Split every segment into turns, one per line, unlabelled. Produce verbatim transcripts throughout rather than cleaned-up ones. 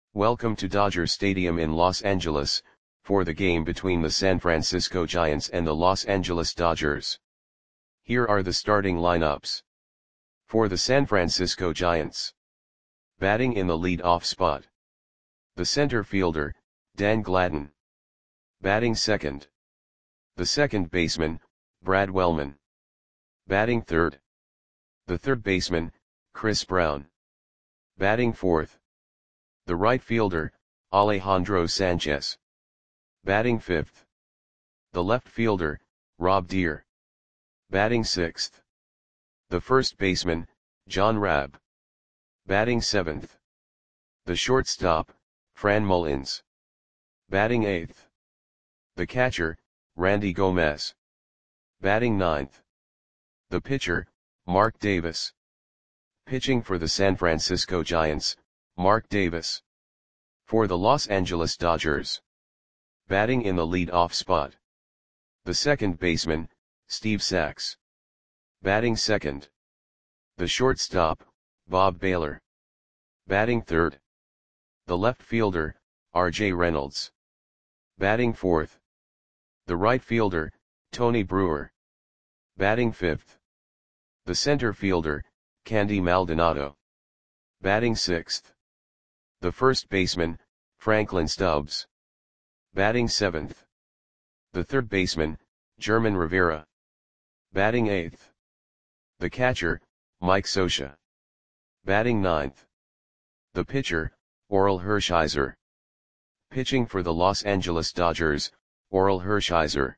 Welcome to Dodger Stadium in Los Angeles, for the game between the San Francisco Giants and the Los Angeles Dodgers. Here are the starting lineups. For the San Francisco Giants. Batting in the lead-off spot. The center fielder, Dan Gladden. Batting second. The second baseman, Brad Wellman. Batting third. The third baseman, Chris Brown. Batting fourth. The right fielder, Alejandro Sanchez. Batting fifth. The left fielder, Rob Deer. Batting sixth. The first baseman, John Rabb. Batting seventh. The shortstop, Fran Mullins. Batting eighth. The catcher, Randy Gomez. Batting ninth. The pitcher, Mark Davis. Pitching for the San Francisco Giants, Mark Davis. For the Los Angeles Dodgers. Batting in the lead-off spot. The second baseman, Steve Sax. Batting second. The shortstop, Bob Baylor. Batting third. The left fielder, R J Reynolds. Batting fourth. The right fielder, Tony Brewer. Batting fifth. The center fielder, Candy Maldonado. Batting sixth. The first baseman, Franklin Stubbs. Batting seventh. The third baseman, German Rivera. Batting eighth. The catcher, Mike Scioscia. Batting ninth. The pitcher, Orel Hershiser. Pitching for the Los Angeles Dodgers, Orel Hershiser.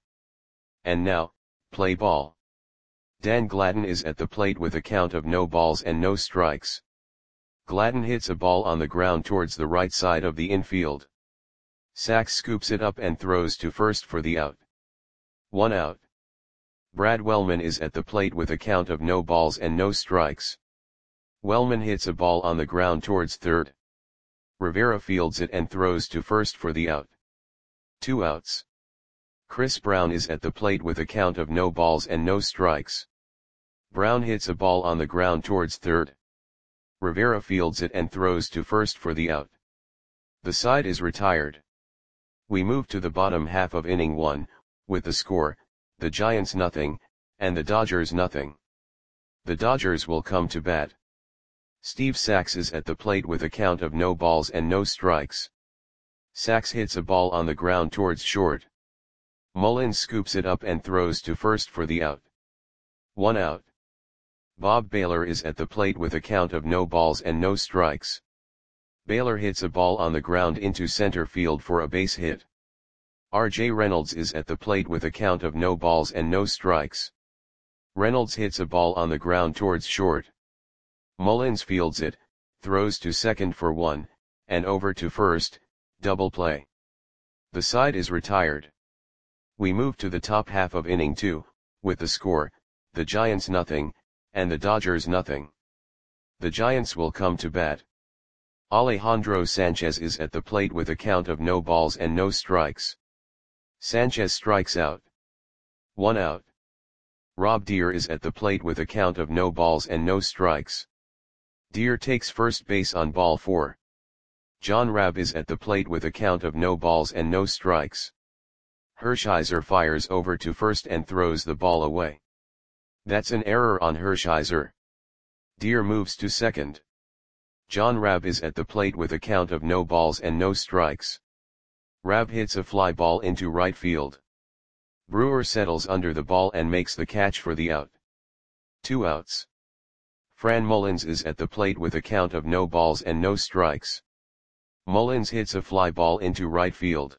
And now, play ball. Dan Gladden is at the plate with a count of no balls and no strikes. Gladden hits a ball on the ground towards the right side of the infield. Sax scoops it up and throws to first for the out. One out. Brad Wellman is at the plate with a count of no balls and no strikes. Wellman hits a ball on the ground towards third. Rivera fields it and throws to first for the out. Two outs. Chris Brown is at the plate with a count of no balls and no strikes. Brown hits a ball on the ground towards third. Rivera fields it and throws to first for the out. The side is retired. We move to the bottom half of inning one, with the score, the Giants nothing, and the Dodgers nothing. The Dodgers will come to bat. Steve Sax is at the plate with a count of no balls and no strikes. Sax hits a ball on the ground towards short. Mullins scoops it up and throws to first for the out. One out. Bob Baylor is at the plate with a count of no balls and no strikes. Baylor hits a ball on the ground into center field for a base hit. R J Reynolds is at the plate with a count of no balls and no strikes. Reynolds hits a ball on the ground towards short. Mullins fields it, throws to second for one, and over to first, double play. The side is retired. We move to the top half of inning two, with the score, the Giants nothing, and the Dodgers nothing. The Giants will come to bat. Alejandro Sanchez is at the plate with a count of no balls and no strikes. Sanchez strikes out. One out. Rob Deer is at the plate with a count of no balls and no strikes. Deer takes first base on ball four. John Rabb is at the plate with a count of no balls and no strikes. Hershiser fires over to first and throws the ball away. That's an error on Hershiser. Deer moves to second. John Rabb is at the plate with a count of no balls and no strikes. Rabb hits a fly ball into right field. Brewer settles under the ball and makes the catch for the out. Two outs. Fran Mullins is at the plate with a count of no balls and no strikes. Mullins hits a fly ball into right field.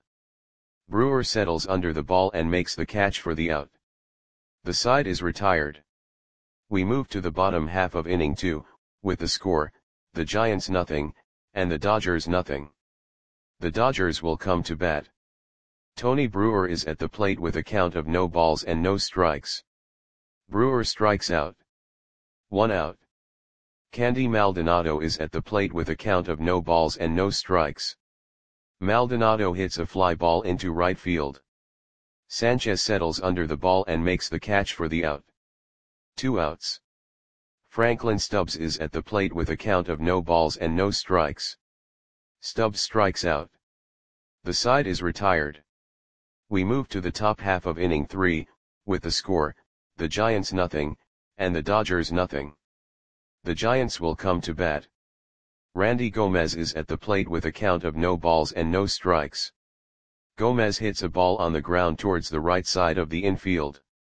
Brewer settles under the ball and makes the catch for the out. The side is retired. We move to the bottom half of inning two, with the score, the Giants nothing, and the Dodgers nothing. The Dodgers will come to bat. Tony Brewer is at the plate with a count of no balls and no strikes. Brewer strikes out. One out. Candy Maldonado is at the plate with a count of no balls and no strikes. Maldonado hits a fly ball into right field. Sanchez settles under the ball and makes the catch for the out. Two outs. Franklin Stubbs is at the plate with a count of no balls and no strikes. Stubbs strikes out. The side is retired. We move to the top half of inning three, with the score, the Giants nothing, and the Dodgers nothing. The Giants will come to bat. Randy Gomez is at the plate with a count of no balls and no strikes. Gomez hits a ball on the ground towards the right side of the infield.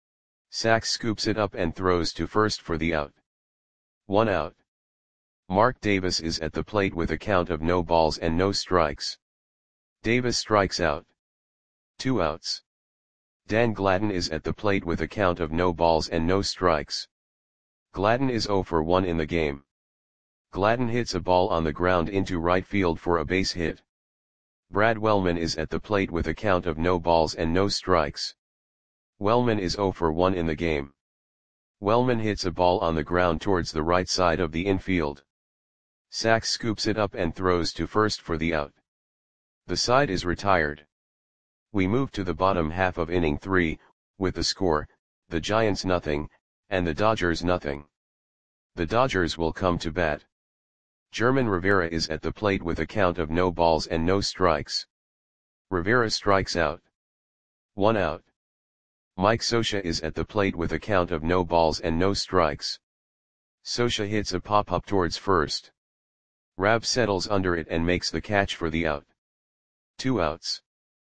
Sachs scoops it up and throws to first for the out. One out. Mark Davis is at the plate with a count of no balls and no strikes. Davis strikes out. Two outs. Dan Gladden is at the plate with a count of no balls and no strikes. Gladden is zero for one in the game. Gladden hits a ball on the ground into right field for a base hit. Brad Wellman is at the plate with a count of no balls and no strikes. Wellman is zero for one in the game. Wellman hits a ball on the ground towards the right side of the infield. Sachs scoops it up and throws to first for the out. The side is retired. We move to the bottom half of inning three, with the score, the Giants nothing, and the Dodgers nothing. The Dodgers will come to bat. German Rivera is at the plate with a count of no balls and no strikes. Rivera strikes out. One out. Mike Scioscia is at the plate with a count of no balls and no strikes. Scioscia hits a pop-up towards first. Rabb settles under it and makes the catch for the out. Two outs.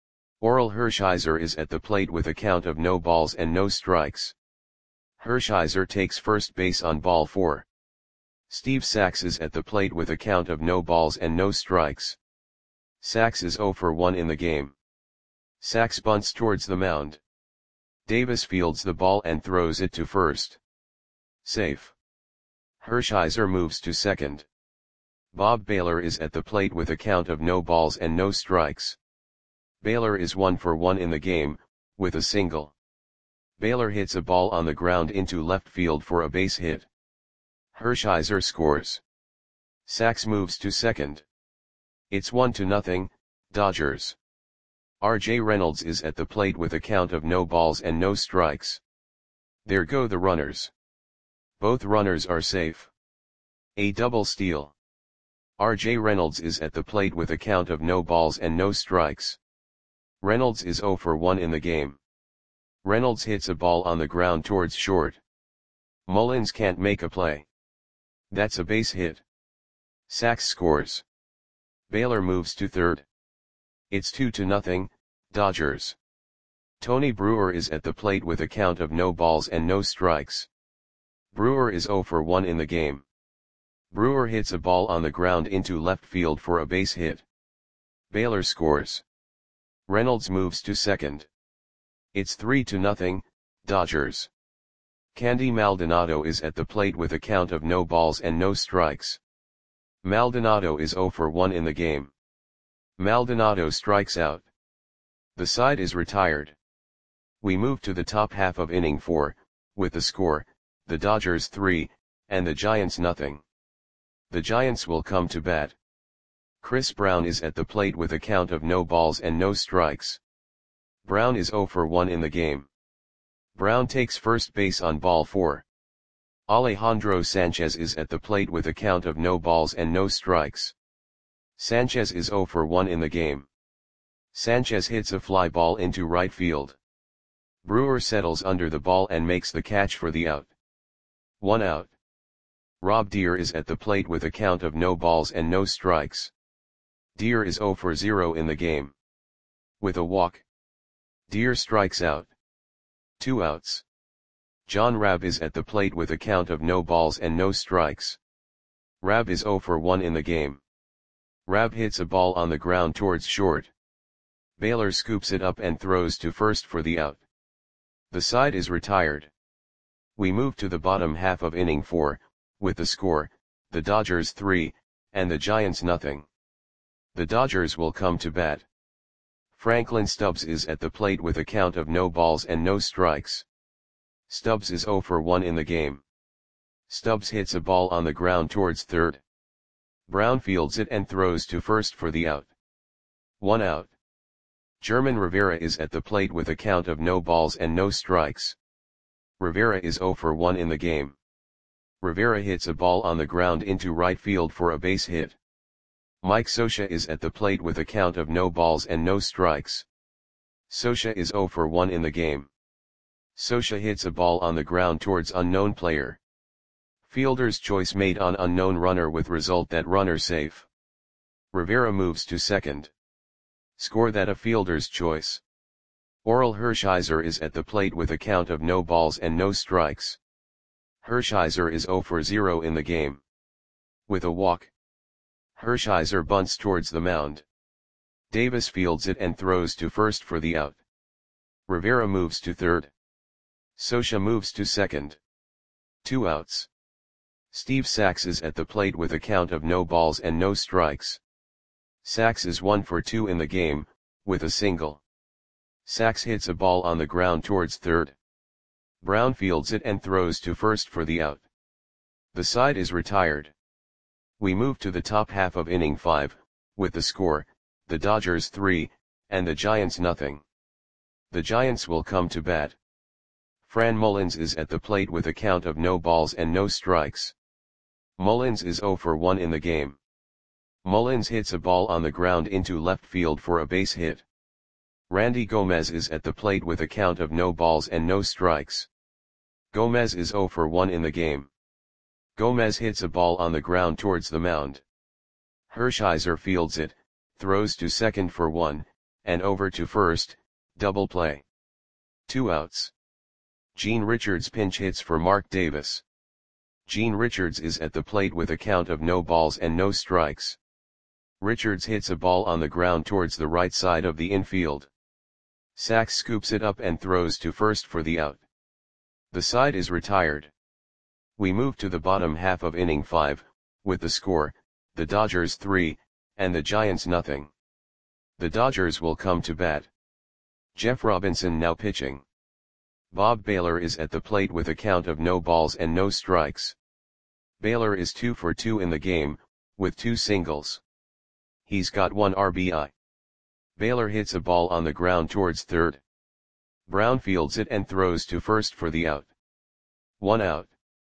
Orel Hershiser is at the plate with a count of no balls and no strikes. Hershiser takes first base on ball four. Steve Sachs is at the plate with a count of no balls and no strikes. Sachs is zero for one in the game. Sachs bunts towards the mound. Davis fields the ball and throws it to first. Safe. Hershiser moves to second. Bob Baylor is at the plate with a count of no balls and no strikes. Baylor is one for one in the game, with a single. Baylor hits a ball on the ground into left field for a base hit. Hershiser scores. Sachs moves to second. It's one to nothing, Dodgers. R J Reynolds is at the plate with a count of no balls and no strikes. There go the runners. Both runners are safe. A double steal. R J Reynolds is at the plate with a count of no balls and no strikes. Reynolds is zero for one in the game. Reynolds hits a ball on the ground towards short. Mullins can't make a play. That's a base hit. Sachs scores. Baylor moves to third. It's two to nothing, Dodgers. Tony Brewer is at the plate with a count of no balls and no strikes. Brewer is zero for one in the game. Brewer hits a ball on the ground into left field for a base hit. Baylor scores. Reynolds moves to second. It's three to nothing, Dodgers. Candy Maldonado is at the plate with a count of no balls and no strikes. Maldonado is zero for one in the game. Maldonado strikes out. The side is retired. We move to the top half of inning four, with the score, the Dodgers three, and the Giants nothing. The Giants will come to bat. Chris Brown is at the plate with a count of no balls and no strikes. Brown is zero for one in the game. Brown takes first base on ball four. Alejandro Sanchez is at the plate with a count of no balls and no strikes. Sanchez is zero for one in the game. Sanchez hits a fly ball into right field. Brewer settles under the ball and makes the catch for the out. One out. Rob Deere is at the plate with a count of no balls and no strikes. Deere is zero for zero in the game. With a walk. Deere strikes out. Two outs. John Rabb is at the plate with a count of no balls and no strikes. Rabb is zero for one in the game. Rabb hits a ball on the ground towards short. Baylor scoops it up and throws to first for the out. The side is retired. We move to the bottom half of inning four, with the score, the Dodgers three, and the Giants nothing. The Dodgers will come to bat. Franklin Stubbs is at the plate with a count of no balls and no strikes. Stubbs is zero for one in the game. Stubbs hits a ball on the ground towards third. Brown fields it and throws to first for the out. One out. German Rivera is at the plate with a count of no balls and no strikes. Rivera is zero for one in the game. Rivera hits a ball on the ground into right field for a base hit. Mike Scioscia is at the plate with a count of no balls and no strikes. Scioscia is zero for one in the game. Scioscia hits a ball on the ground towards unknown player. Fielder's choice made on unknown runner with result that runner safe. Rivera moves to second. Score that a fielder's choice. Orel Hershiser is at the plate with a count of no balls and no strikes. Hershiser is zero for zero in the game. With a walk. Hershiser bunts towards the mound. Davis fields it and throws to first for the out. Rivera moves to third. Scioscia moves to second. Two outs. Steve Sax is at the plate with a count of no balls and no strikes. Sax is one for two in the game, with a single. Sax hits a ball on the ground towards third. Brown fields it and throws to first for the out. The side is retired. We move to the top half of inning five, with the score, the Dodgers three, and the Giants nothing. The Giants will come to bat. Fran Mullins is at the plate with a count of no balls and no strikes. Mullins is zero for one in the game. Mullins hits a ball on the ground into left field for a base hit. Randy Gomez is at the plate with a count of no balls and no strikes. Gomez is zero for one in the game. Gomez hits a ball on the ground towards the mound. Hershiser fields it, throws to second for one, and over to first, double play. Two outs. Gene Richards pinch hits for Mark Davis. Gene Richards is at the plate with a count of no balls and no strikes. Richards hits a ball on the ground towards the right side of the infield. Sax scoops it up and throws to first for the out. The side is retired. We move to the bottom half of inning five, with the score, the Dodgers three, and the Giants nothing. The Dodgers will come to bat. Jeff Robinson now pitching. Bob Baylor is at the plate with a count of no balls and no strikes. Baylor is two for two in the game, with two singles. He's got one R B I. Baylor hits a ball on the ground towards third. Brown fields it and throws to first for the out. One out.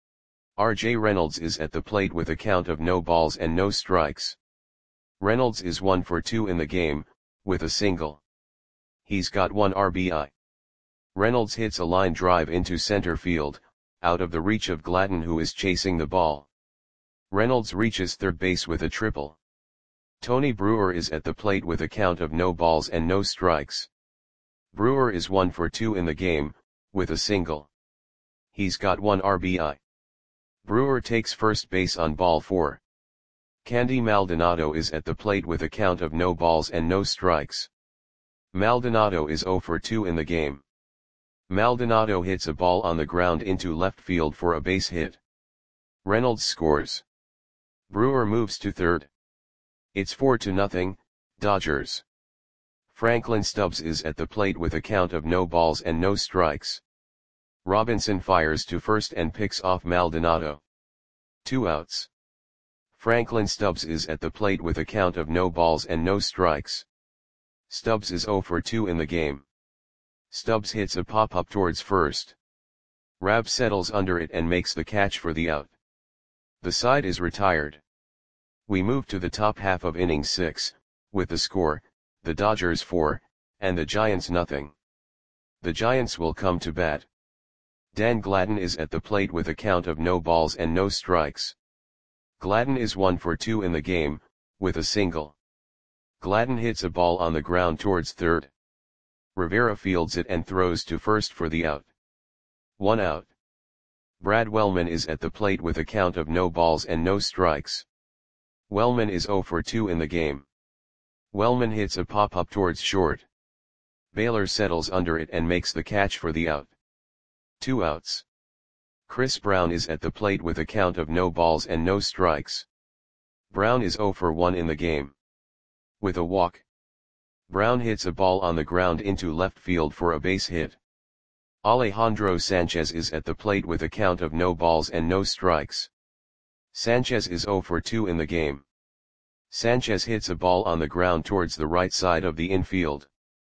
R J Reynolds is at the plate with a count of no balls and no strikes. Reynolds is one for two in the game, with a single. He's got one R B I. Reynolds hits a line drive into center field, out of the reach of Gladden who is chasing the ball. Reynolds reaches third base with a triple. Tony Brewer is at the plate with a count of no balls and no strikes. Brewer is one for two in the game, with a single. He's got one R B I. Brewer takes first base on ball four. Candy Maldonado is at the plate with a count of no balls and no strikes. Maldonado is zero for two in the game. Maldonado hits a ball on the ground into left field for a base hit. Reynolds scores. Brewer moves to third. It's four to nothing, Dodgers. Franklin Stubbs is at the plate with a count of no balls and no strikes. Robinson fires to first and picks off Maldonado. Two outs. Franklin Stubbs is at the plate with a count of no balls and no strikes. Stubbs is zero for two in the game. Stubbs hits a pop-up towards first. Rabb settles under it and makes the catch for the out. The side is retired. We move to the top half of inning six, with the score, the Dodgers four, and the Giants nothing. The Giants will come to bat. Dan Gladden is at the plate with a count of no balls and no strikes. Gladden is one for two in the game, with a single. Gladden hits a ball on the ground towards third. Rivera fields it and throws to first for the out. One out. Brad Wellman is at the plate with a count of no balls and no strikes. Wellman is zero for two in the game. Wellman hits a pop-up towards short. Baylor settles under it and makes the catch for the out. Two outs. Chris Brown is at the plate with a count of no balls and no strikes. Brown is zero for one in the game. With a walk. Brown hits a ball on the ground into left field for a base hit. Alejandro Sanchez is at the plate with a count of no balls and no strikes. Sanchez is zero for two in the game. Sanchez hits a ball on the ground towards the right side of the infield.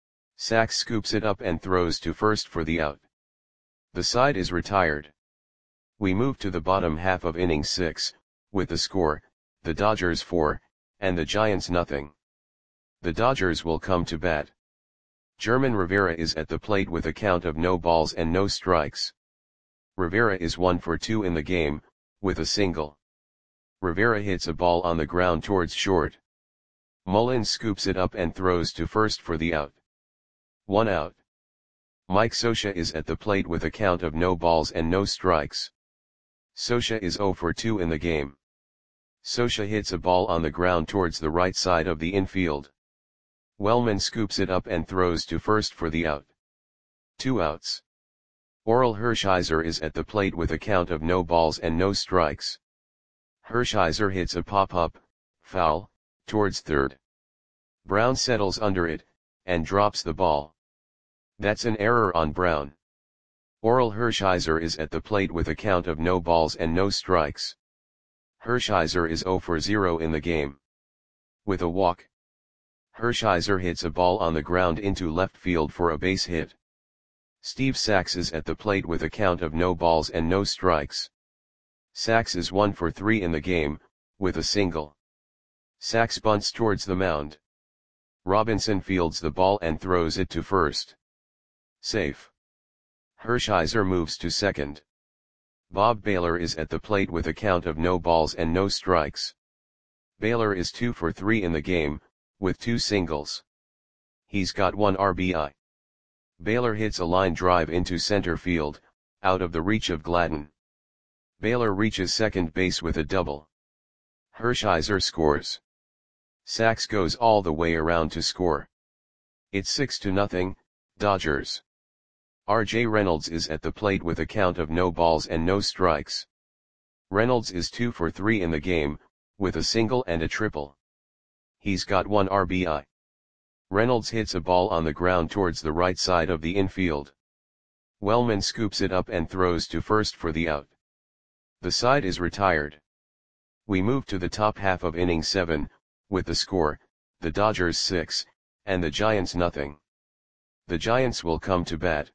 Sax scoops it up and throws to first for the out. The side is retired. We move to the bottom half of inning six, with the score, the Dodgers four, and the Giants nothing. The Dodgers will come to bat. German Rivera is at the plate with a count of no balls and no strikes. Rivera is one for two in the game, with a single. Rivera hits a ball on the ground towards short. Mullins scoops it up and throws to first for the out. One out. Mike Scioscia is at the plate with a count of no balls and no strikes. Scioscia is zero for two in the game. Scioscia hits a ball on the ground towards the right side of the infield. Wellman scoops it up and throws to first for the out. Two outs. Orel Hershiser is at the plate with a count of no balls and no strikes. Hershiser hits a pop-up, foul, towards third. Brown settles under it, and drops the ball. That's an error on Brown. Orel Hershiser is at the plate with a count of no balls and no strikes. Hershiser is zero for zero in the game. With a walk. Hershiser hits a ball on the ground into left field for a base hit. Steve Sax is at the plate with a count of no balls and no strikes. Sax is one for three in the game, with a single. Sax bunts towards the mound. Robinson fields the ball and throws it to first. Safe. Hershiser moves to second. Bob Baylor is at the plate with a count of no balls and no strikes. Baylor is two for three in the game, with two singles. He's got one R B I. Baylor hits a line drive into center field, out of the reach of Gladden. Baylor reaches second base with a double. Hershiser scores. Sax goes all the way around to score. It's six to nothing, Dodgers. R J Reynolds is at the plate with a count of no balls and no strikes. Reynolds is two for three in the game, with a single and a triple. He's got one R B I. Reynolds hits a ball on the ground towards the right side of the infield. Wellman scoops it up and throws to first for the out. The side is retired. We move to the top half of inning seven, with the score, the Dodgers six, and the Giants nothing. The Giants will come to bat.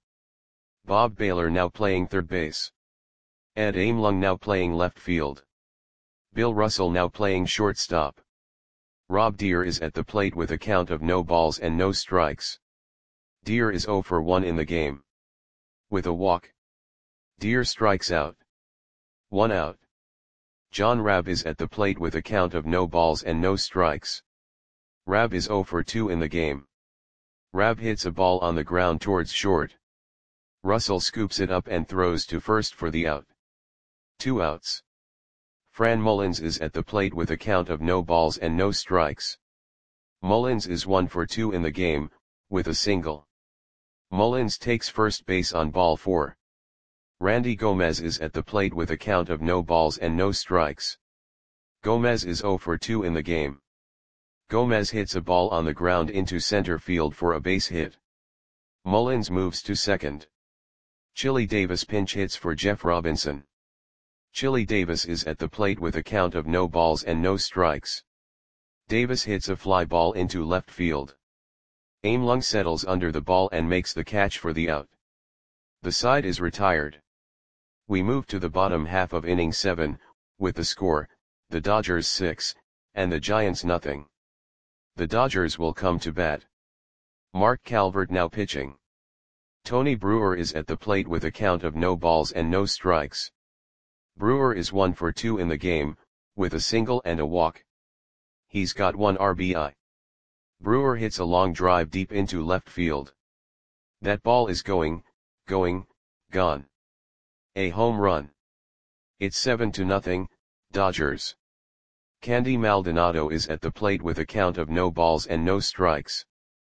Bob Baylor now playing third base. Ed Aimlung now playing left field. Bill Russell now playing shortstop. Rob Deere is at the plate with a count of no balls and no strikes. Deere is zero for one in the game. With a walk. Deere strikes out. One out. John Rabb is at the plate with a count of no balls and no strikes. Rabb is zero for two in the game. Rabb hits a ball on the ground towards short. Russell scoops it up and throws to first for the out. Two outs. Fran Mullins is at the plate with a count of no balls and no strikes. Mullins is one for two in the game, with a single. Mullins takes first base on ball four. Randy Gomez is at the plate with a count of no balls and no strikes. Gomez is zero for two in the game. Gomez hits a ball on the ground into center field for a base hit. Mullins moves to second. Chili Davis pinch hits for Jeff Robinson. Chili Davis is at the plate with a count of no balls and no strikes. Davis hits a fly ball into left field. Aimlung settles under the ball and makes the catch for the out. The side is retired. We move to the bottom half of inning seven, with the score, the Dodgers six, and the Giants nothing. The Dodgers will come to bat. Mark Calvert now pitching. Tony Brewer is at the plate with a count of no balls and no strikes. Brewer is one for two in the game, with a single and a walk. He's got one R B I. Brewer hits a long drive deep into left field. That ball is going, going, gone. A home run. It's seven to nothing, Dodgers. Candy Maldonado is at the plate with a count of no balls and no strikes.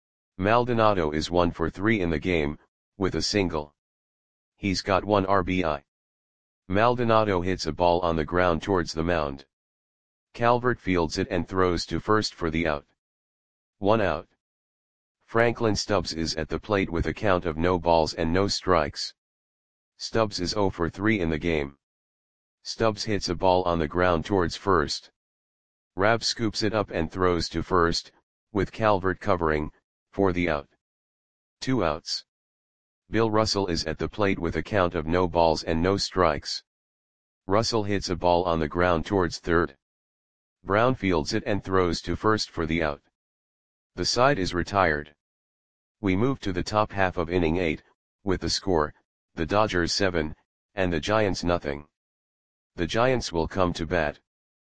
Maldonado is one for three in the game, with a single. He's got one R B I. Maldonado hits a ball on the ground towards the mound. Calvert fields it and throws to first for the out. One out. Franklin Stubbs is at the plate with a count of no balls and no strikes. Stubbs is zero for three in the game. Stubbs hits a ball on the ground towards first. Rabb scoops it up and throws to first, with Calvert covering, for the out. Two outs. Bill Russell is at the plate with a count of no balls and no strikes. Russell hits a ball on the ground towards third. Brown fields it and throws to first for the out. The side is retired. We move to the top half of inning eight, with the score, the Dodgers seven, and the Giants nothing. The Giants will come to bat.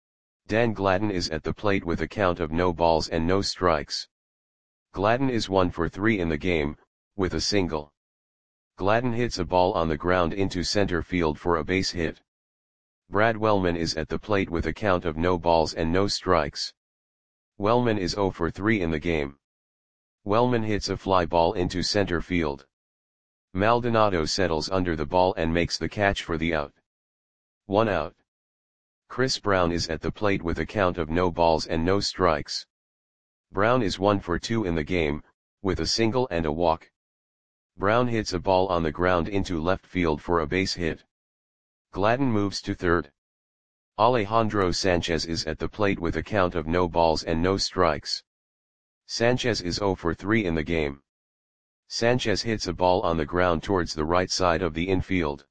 Dan Gladden is at the plate with a count of no balls and no strikes. Gladden is one for three in the game, with a single. Gladden hits a ball on the ground into center field for a base hit. Brad Wellman is at the plate with a count of no balls and no strikes. Wellman is zero for three in the game. Wellman hits a fly ball into center field. Maldonado settles under the ball and makes the catch for the out. One out. Chris Brown is at the plate with a count of no balls and no strikes. Brown is one for two in the game, with a single and a walk. Brown hits a ball on the ground into left field for a base hit. Gladden moves to third. Alejandro Sanchez is at the plate with a count of no balls and no strikes. Sanchez is zero for three in the game. Sanchez hits a ball on the ground towards the right side of the infield.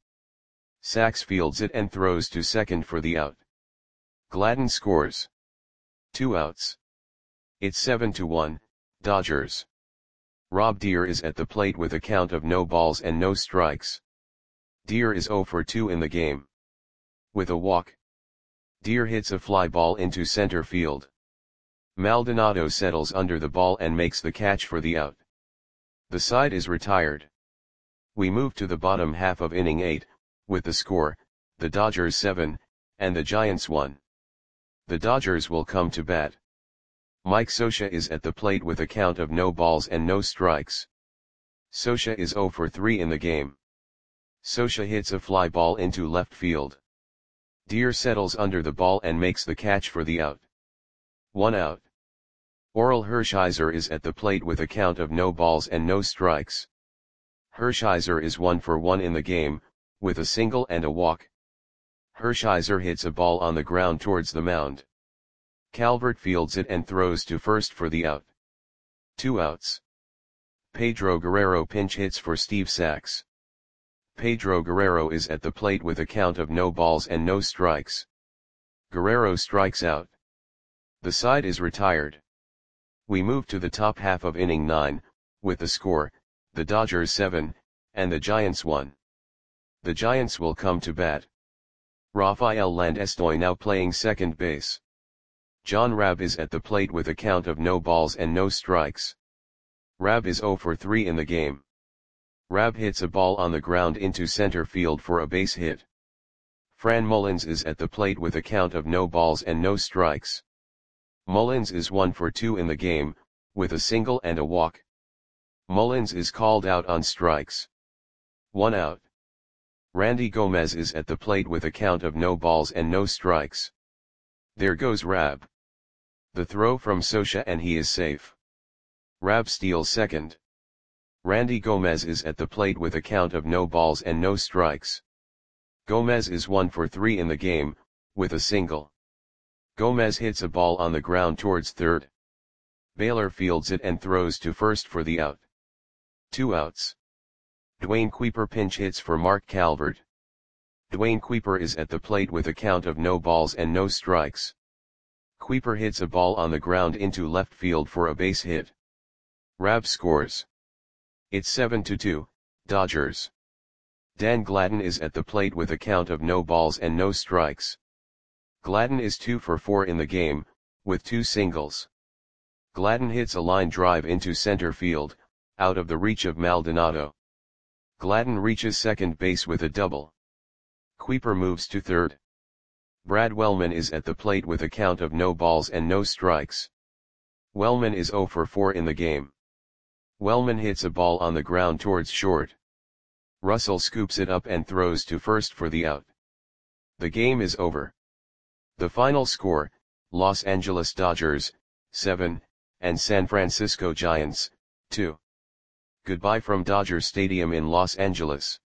Sachs fields it and throws to second for the out. Gladden scores. Two outs. It's seven to one, Dodgers. Rob Deer is at the plate with a count of no balls and no strikes. Deer is zero for two in the game. With a walk. Deer hits a fly ball into center field. Maldonado settles under the ball and makes the catch for the out. The side is retired. We move to the bottom half of inning eight, with the score, the Dodgers seven, and the Giants one. The Dodgers will come to bat. Mike Scioscia is at the plate with a count of no balls and no strikes. Scioscia is zero for three in the game. Scioscia hits a fly ball into left field. Deer settles under the ball and makes the catch for the out. One out. Orel Hershiser is at the plate with a count of no balls and no strikes. Hershiser is one for one in the game, with a single and a walk. Hershiser hits a ball on the ground towards the mound. Calvert fields it and throws to first for the out. Two outs. Pedro Guerrero pinch hits for Steve Sachs. Pedro Guerrero is at the plate with a count of no balls and no strikes. Guerrero strikes out. The side is retired. We move to the top half of inning nine, with the score, the Dodgers seven, and the Giants one. The Giants will come to bat. Rafael Landestoy now playing second base. John Rabb is at the plate with a count of no balls and no strikes. Rabb is zero for three in the game. Rabb hits a ball on the ground into center field for a base hit. Fran Mullins is at the plate with a count of no balls and no strikes. Mullins is one for two in the game, with a single and a walk. Mullins is called out on strikes. One out. Randy Gomez is at the plate with a count of no balls and no strikes. There goes Rabb. The throw from Scioscia and he is safe. Rabb steals second. Randy Gomez is at the plate with a count of no balls and no strikes. Gomez is one for three in the game, with a single. Gomez hits a ball on the ground towards third. Baylor fields it and throws to first for the out. Two outs. Dwayne Kuiper pinch hits for Mark Calvert. Dwayne Kuiper is at the plate with a count of no balls and no strikes. Kuiper hits a ball on the ground into left field for a base hit. Rabb scores. It's seven to two, Dodgers. Dan Gladden is at the plate with a count of no balls and no strikes. Gladden is two for four in the game, with two singles. Gladden hits a line drive into center field, out of the reach of Maldonado. Gladden reaches second base with a double. Kuiper moves to third. Brad Wellman is at the plate with a count of no balls and no strikes. Wellman is zero for four in the game. Wellman hits a ball on the ground towards short. Russell scoops it up and throws to first for the out. The game is over. The final score, Los Angeles Dodgers, seven, and San Francisco Giants, two. Goodbye from Dodger Stadium in Los Angeles.